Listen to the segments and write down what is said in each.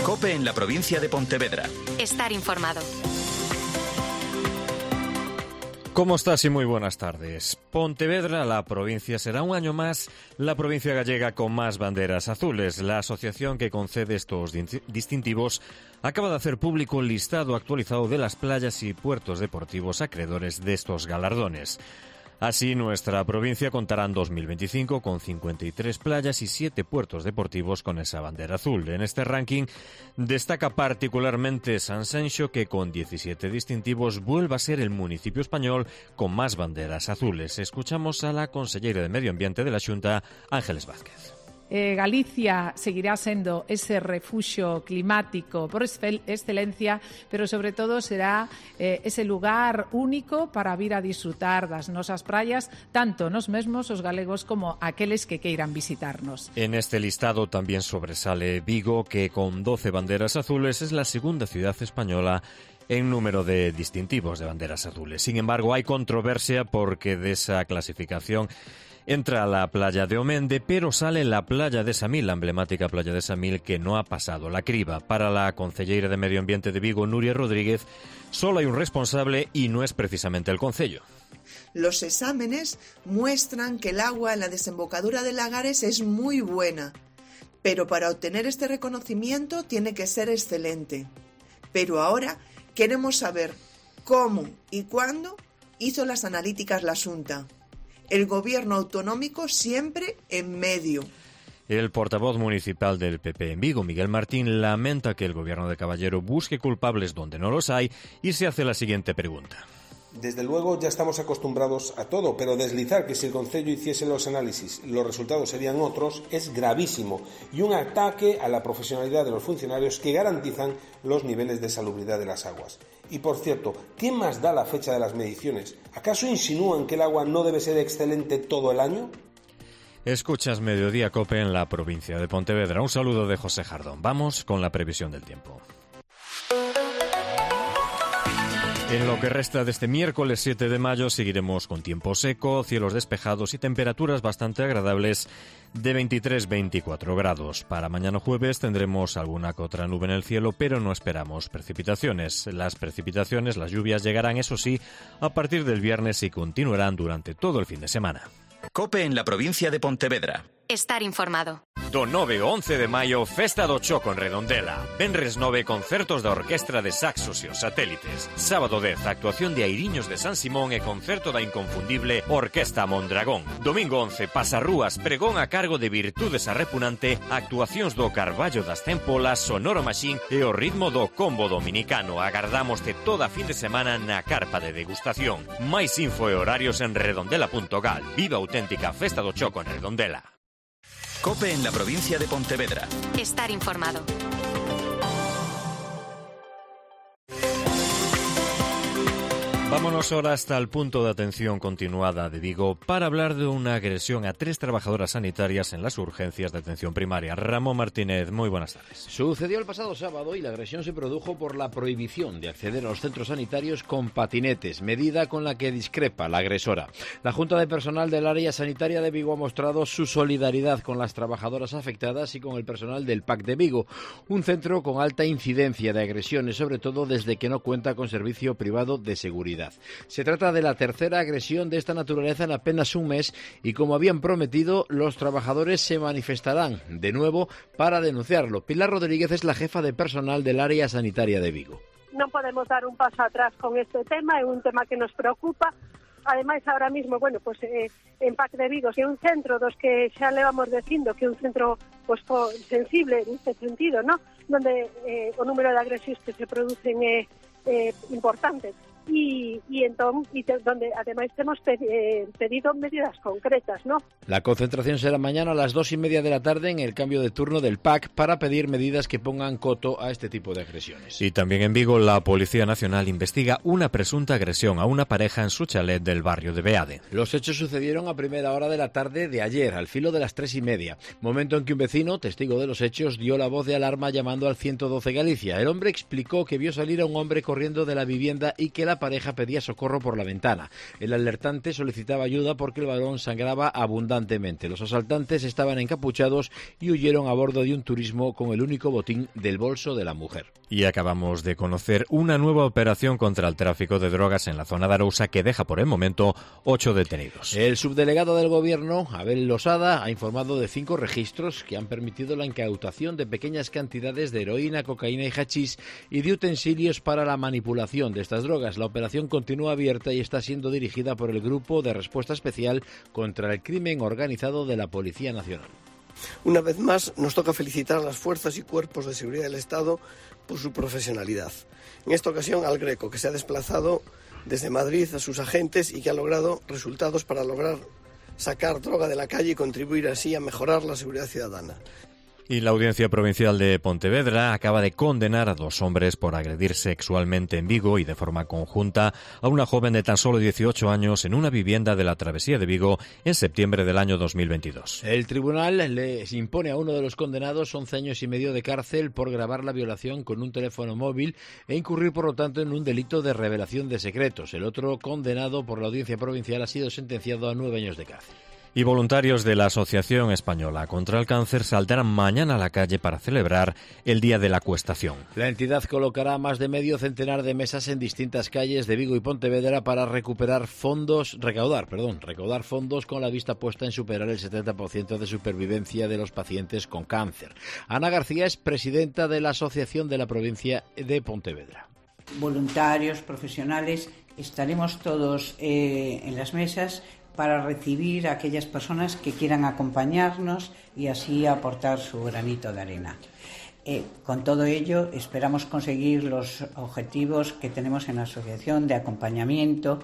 COPE en la provincia de Pontevedra. Estar informado. ¿Cómo estás y muy buenas tardes? Pontevedra, la provincia, será un año más la provincia gallega con más banderas azules. La asociación que concede estos distintivos acaba de hacer público el listado actualizado de las playas y puertos deportivos acreedores de estos galardones. Así, nuestra provincia contará en 2025 con 53 playas y 7 puertos deportivos con esa bandera azul. En este ranking destaca particularmente Sanxenxo, que con 17 distintivos vuelve a ser el municipio español con más banderas azules. Escuchamos a la consellera de Medio Ambiente de la Xunta, Ángeles Vázquez. Galicia seguirá sendo ese refuxio climático por excelencia, pero sobre todo será ese lugar único para vir a disfrutar das nosas praias, tanto nos mesmos os galegos como aqueles que queiran visitarnos. En este listado también sobresale Vigo, que con 12 banderas azules es la segunda ciudad española en número de distintivos de banderas azules. Sin embargo, hay controversia porque de esa clasificación entra la playa de Omende, pero sale la playa de Samil, la emblemática playa de Samil, que no ha pasado la criba. Para la concelleira de Medio Ambiente de Vigo, Nuria Rodríguez, solo hay un responsable y no es precisamente el concello. Los exámenes muestran que el agua en la desembocadura de Lagares es muy buena, pero para obtener este reconocimiento tiene que ser excelente. Pero ahora queremos saber cómo y cuándo hizo las analíticas la Xunta. El gobierno autonómico siempre en medio. El portavoz municipal del PP en Vigo, Miguel Martín, lamenta que el gobierno de Caballero busque culpables donde no los hay y se hace la siguiente pregunta. Desde luego ya estamos acostumbrados a todo, pero deslizar que si el concello hiciese los análisis los resultados serían otros es gravísimo y un ataque a la profesionalidad de los funcionarios que garantizan los niveles de salubridad de las aguas. Y por cierto, ¿qué más da la fecha de las mediciones? ¿Acaso insinúan que el agua no debe ser excelente todo el año? Escuchas Mediodía COPE en la provincia de Pontevedra. Un saludo de José Jardón. Vamos con la previsión del tiempo. En lo que resta de este miércoles 7 de mayo seguiremos con tiempo seco, cielos despejados y temperaturas bastante agradables de 23-24 grados. Para mañana jueves tendremos alguna que otra nube en el cielo, pero no esperamos precipitaciones. Las lluvias llegarán, eso sí, a partir del viernes y continuarán durante todo el fin de semana. COPE en la provincia de Pontevedra. Estar informado. Do 9 ao 11 de maio, Festa do Choco en Redondela. Venres 9, concertos da Orquestra de Saxos e os Satélites. Sábado 10, actuación de Airiños de San Simón e concerto da inconfundible Orquesta Mondragón. Domingo 11, Pasarrúas, pregón a cargo de Virtudes a Repunante, actuacións do Carballo das Tempolas, Sonoro Machín e o ritmo do Combo Dominicano. Agardámoste toda fin de semana na carpa de degustación. Mais info e horarios en redondela.gal. Viva a auténtica Festa do Choco en Redondela. COPE en la provincia de Pontevedra. Estar informado. Vámonos ahora hasta el punto de atención continuada de Vigo para hablar de una agresión a 3 trabajadoras sanitarias en las urgencias de atención primaria. Ramón Martínez, muy buenas tardes. Sucedió el pasado sábado y la agresión se produjo por la prohibición de acceder a los centros sanitarios con patinetes, medida con la que discrepa la agresora. La Junta de Personal del Área Sanitaria de Vigo ha mostrado su solidaridad con las trabajadoras afectadas y con el personal del PAC de Vigo, un centro con alta incidencia de agresiones, sobre todo desde que no cuenta con servicio privado de seguridad. Se trata de la tercera agresión de esta naturaleza en apenas un mes y, como habían prometido, los trabajadores se manifestarán de nuevo para denunciarlo. Pilar Rodríguez es la jefa de personal del área sanitaria de Vigo. Non podemos dar un paso atrás con este tema, é un tema que nos preocupa. Ademais, ahora mismo, en PAC de Vigo, é un centro dos que xa levamos dicindo que é un centro sensible neste sentido, ¿no? Donde o número de agresións que se producen é importante. Y donde además hemos pedido medidas concretas, ¿no? La concentración será mañana a las 2:30 de la tarde en el cambio de turno del PAC para pedir medidas que pongan coto a este tipo de agresiones. Y también en Vigo la Policía Nacional investiga una presunta agresión a una pareja en su chalet del barrio de Beade. Los hechos sucedieron a primera hora de la tarde de ayer, al filo de las 3:30, momento en que un vecino, testigo de los hechos, dio la voz de alarma llamando al 112 Galicia. El hombre explicó que vio salir a un hombre corriendo de la vivienda y que la la pareja pedía socorro por la ventana. El alertante solicitaba ayuda porque el varón sangraba abundantemente. Los asaltantes estaban encapuchados y huyeron a bordo de un turismo con el único botín del bolso de la mujer. Y acabamos de conocer una nueva operación contra el tráfico de drogas en la zona de Arousa que deja por el momento 8 detenidos. El subdelegado del Gobierno, Abel Losada, ha informado de 5 registros que han permitido la incautación de pequeñas cantidades de heroína, cocaína y hachís y de utensilios para la manipulación de estas drogas. La operación continúa abierta y está siendo dirigida por el Grupo de Respuesta Especial contra el Crimen Organizado de la Policía Nacional. Una vez más, nos toca felicitar a las fuerzas y cuerpos de seguridad del Estado por su profesionalidad. En esta ocasión al Greco, que se ha desplazado desde Madrid a sus agentes y que ha logrado resultados para lograr sacar droga de la calle y contribuir así a mejorar la seguridad ciudadana. Y la Audiencia Provincial de Pontevedra acaba de condenar a 2 hombres por agredir sexualmente en Vigo y de forma conjunta a una joven de tan solo 18 años en una vivienda de la Travesía de Vigo en septiembre del año 2022. El tribunal les impone a uno de los condenados 11 años y medio de cárcel por grabar la violación con un teléfono móvil e incurrir, por lo tanto, en un delito de revelación de secretos. El otro condenado por la Audiencia Provincial ha sido sentenciado a 9 años de cárcel. Y voluntarios de la Asociación Española contra el Cáncer saldrán mañana a la calle para celebrar el Día de la Acuestación. La entidad colocará más de medio centenar de mesas en distintas calles de Vigo y Pontevedra para recaudar fondos con la vista puesta en superar el 70% de supervivencia de los pacientes con cáncer. Ana García es presidenta de la Asociación de la Provincia de Pontevedra. Voluntarios, profesionales, estaremos todos en las mesas para recibir a aquellas personas que quieran acompañarnos y así aportar su granito de arena. Con todo ello, esperamos conseguir los objetivos que tenemos en la asociación de acompañamiento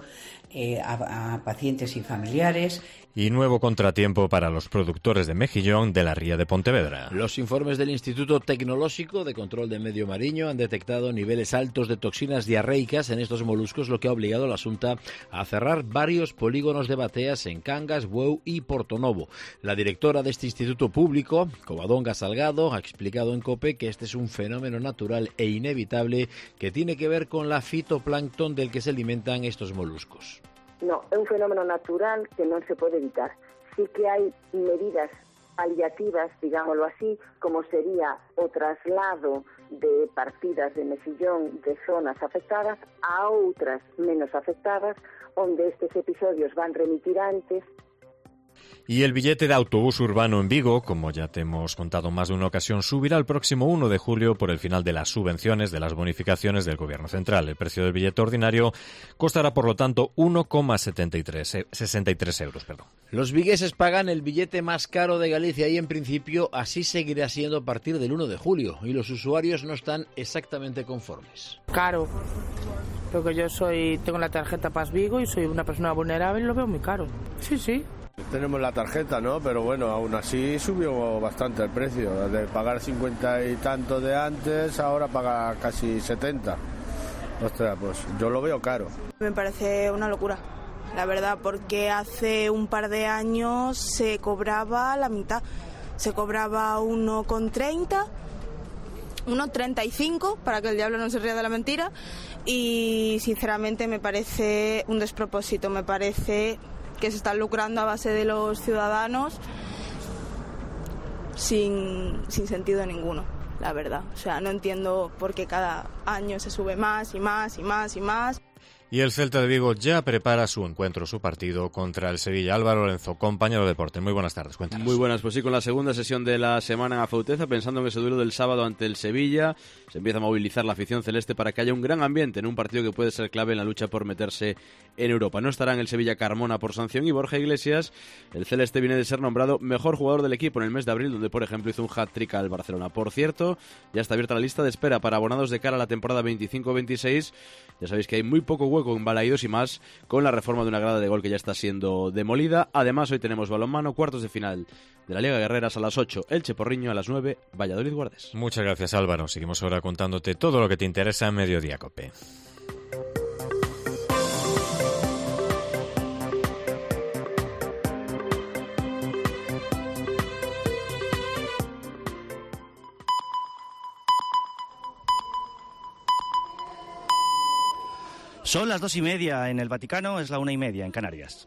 a pacientes y familiares. Y nuevo contratiempo para los productores de mejillón de la ría de Pontevedra. Los informes del Instituto Tecnológico de Control de Medio Mariño han detectado niveles altos de toxinas diarreicas en estos moluscos, lo que ha obligado a la Xunta a cerrar varios polígonos de bateas en Cangas, Bueu y Portonovo. La directora de este instituto público, Covadonga Salgado, ha explicado en COPE que este es un fenómeno natural e inevitable que tiene que ver con la fitoplancton del que se alimentan estos moluscos. No, é un fenómeno natural que non se pode evitar. Sí que hai medidas paliativas, digámoslo así, como sería o traslado de partidas de mexillón de zonas afectadas a outras menos afectadas, onde estes episodios van remitir antes. Y el billete de autobús urbano en Vigo, como ya te hemos contado más de una ocasión, subirá el próximo 1 de julio por el final de las subvenciones de las bonificaciones del Gobierno Central. El precio del billete ordinario costará, por lo tanto, 1,63 euros. Los vigueses pagan el billete más caro de Galicia y, en principio, así seguirá siendo a partir del 1 de julio. Y los usuarios no están exactamente conformes. Caro. Porque yo tengo la tarjeta PAS Vigo y soy una persona vulnerable y lo veo muy caro. Sí. Tenemos la tarjeta, ¿no? Pero bueno, aún así subió bastante el precio. De pagar 50 y tanto de antes, ahora paga casi 70. Ostras, pues yo lo veo caro. Me parece una locura, la verdad, porque hace un par de años se cobraba la mitad. Se cobraba 1,30, 1,35, para que el diablo no se ría de la mentira. Y sinceramente me parece un despropósito, me parece que se están lucrando a base de los ciudadanos sin sentido ninguno, la verdad. O sea, no entiendo por qué cada año se sube más y más y más y más. Y el Celta de Vigo ya prepara su partido contra el Sevilla. Álvaro Lorenzo, compañero de deporte. Muy buenas tardes, cuéntanos. Muy buenas, pues sí, con la segunda sesión de la semana en Afauteza, pensando en ese duelo del sábado ante el Sevilla, se empieza a movilizar la afición celeste para que haya un gran ambiente en un partido que puede ser clave en la lucha por meterse en Europa. No estarán el Sevilla Carmona por sanción y Borja Iglesias, el celeste, viene de ser nombrado mejor jugador del equipo en el mes de abril, donde por ejemplo hizo un hat-trick al Barcelona. Por cierto, ya está abierta la lista de espera para abonados de cara a la temporada 25-26. Ya sabéis que hay muy poco hueco en Balaídos y más con la reforma de una grada de gol que ya está siendo demolida. Además, hoy tenemos balonmano, cuartos de final de la Liga Guerreras a las 8, Elche Porriño a las 9, Valladolid Guardes. Muchas gracias, Álvaro. Seguimos ahora contándote todo lo que te interesa en Mediodía Cope. Son las 2:30 en el Vaticano, es la 1:30 en Canarias.